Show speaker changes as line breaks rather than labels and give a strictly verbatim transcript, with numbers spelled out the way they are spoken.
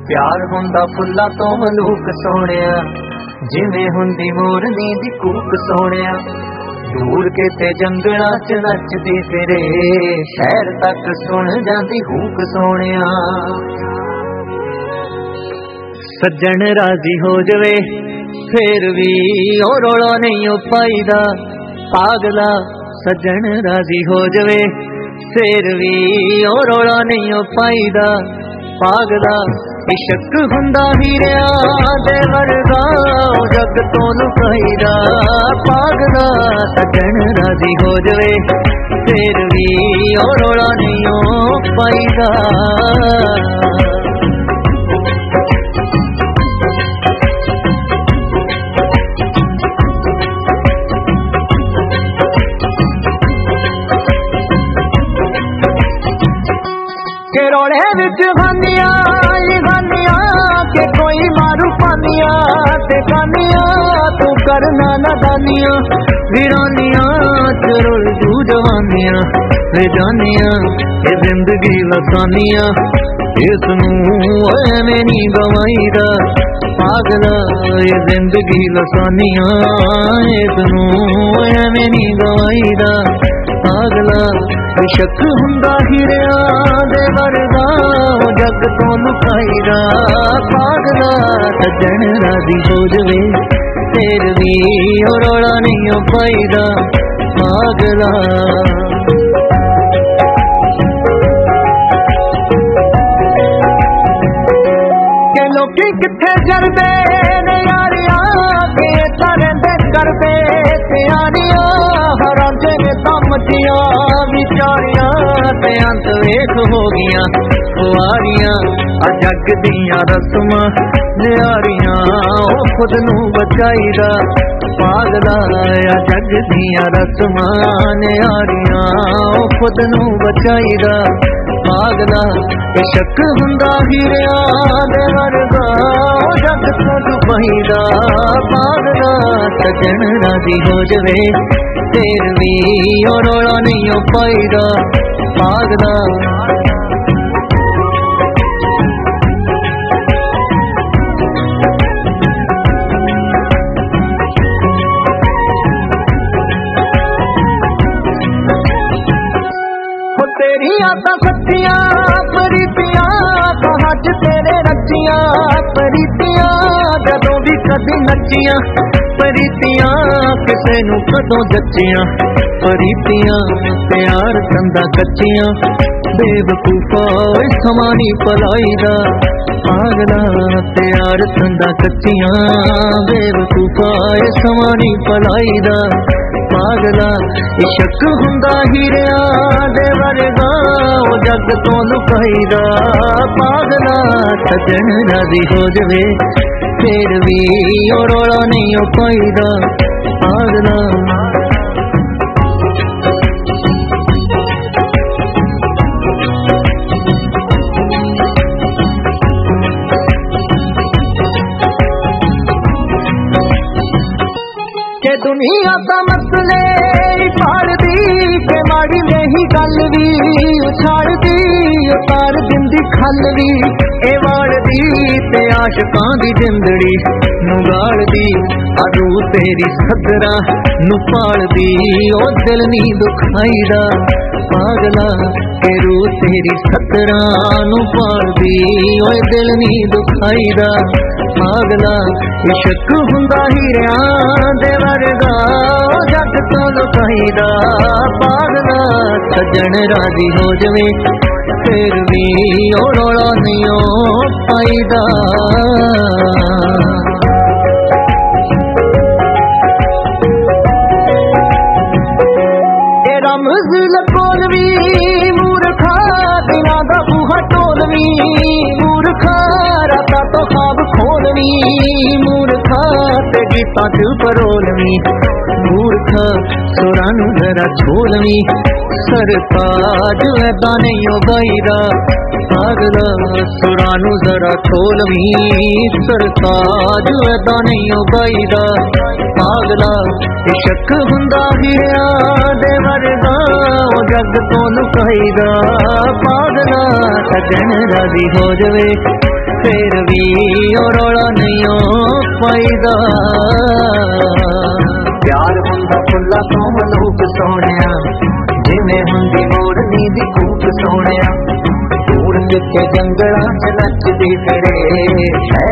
प्यार हुंदा फुल्लां तो मलूक सोहणिया, जिवें हुंदी मोरनी दी कूक सोहणिया। दूर किते जंगलां च नचदी फिरे, शहर तक सुन जांदी हूक सोहणिया। सज्जन राजी हो जवे फिर भी ओ रौला नहीं ओ पाईदा, पागला सज्जन राजी हो जवे फिर भी ओ रौला नहीं ओ पाईदा, पागला। इश्क हुंदा हीरिया दे वर्गा जग तो लुकाईदा, पागला सज्जन राजी हो जवे फिर भी ओ रौला नहीं ओ पाईदा। के रोड़े विच भानिया गानिया के कोई मारू पानिया ते गानिया तू करना नादानिया, वीरानिया चरुल जू जवानिया वे जानिया ये जिंदगी लसानिया, इसनू एवें नी गवाईदा, पागला ये जिंदगी लसानिया, इसनू एवें नी गवाईदा, पागला। शक हुंदा हीरिया दे वर्गा जग तो लुकाईदा, पागला सज्जन राजी हो जवे फिर भी ओ रौला नहीं ओ पाईदा, पागला। के लोकी किथे जरदे ने यारिया के तरंदे करदे तैयारियां, हरांदे ने दमदियां विचारियां ते अंत वेख हो गईयां खुआरियां। आ जग दियां रस्मां नियारियां ओ खुद नू बचाईदा, पागला आ जग दियां रस्मां नियारियां ओ खुद नू बचाईदा, पागला। शक हुंदा हीरिया दे वर्गा जग तो लुकाईदा, पागला सज्जन राजी हो जवे फिर भी ओ रौला नहीं ओ पाईदा, पागला। तेरी आदत सच्चियां प्रीतियां कहां च तेरे रचियां, प्रीतियां जदों भी कदी नचियां, प्रीतियां किसे नू कदों जचियां, प्रीतियां प्यार कंदा कच्चियां, बेवकूफा समानी पलाईदा, पागला प्यार कंदा कच्चियां, बेवकूफा समानी पलाईदा, पागला। इश्क हुंदा हीरिया दे वर्गा जग तो लुकाईदा, पागला सज्जन राजी हो जवे फिर भी ओ रौला नहीं ओ पाईदा, पागला। के दुनिया दा मसले पाड़ दी के माड़ी में ही गल भी उछाड़ दी, उतार दिंदी खल भी ए वाड़ दी ते आशकां दी जिंदड़ी नुगाड़ दी, अरू तेरी सदरा नु पाड़ दी ओ दिल नी दुखाईदा, पागला के रू तेरी सदरा नु पाड़ दी ओ दिल नी दुखाईदा, पागला। इश्क हुंदा हीरिया दे वर्गा जग तो लुकाईदा, पागला सज्जन राजी हो जवे फिर भी ओ रौला नहीं ओ पाईदा। रमज लकोलवी मूर्खा दिना दा बूहा टोलवी, मूर्खा राता तो ख्वाब खोलवी, मूर्खा ते गीतां च परोलवी, मूर्खा सुरां नू जरा छोलवी, सरताज ऐदा नहीं ओ बाईदा, पागला सुरां नू जरा छोलवी, सरताज ऐदा नहीं ओ बाईदा, पागला। इश्क हुंदा हीरिया दे वर्गा जग तो लुकाईदा, पागला सज्जन राजी हो जवे फिर भी ओ रौला नहीं पाईदा। प्यार हुंदा फुल्ला तो मलूक सोहणिया, जिवें हुंदी मोरनी दी कूक सोहणिया। दूर किथे जंगलां च नचदी फिरे,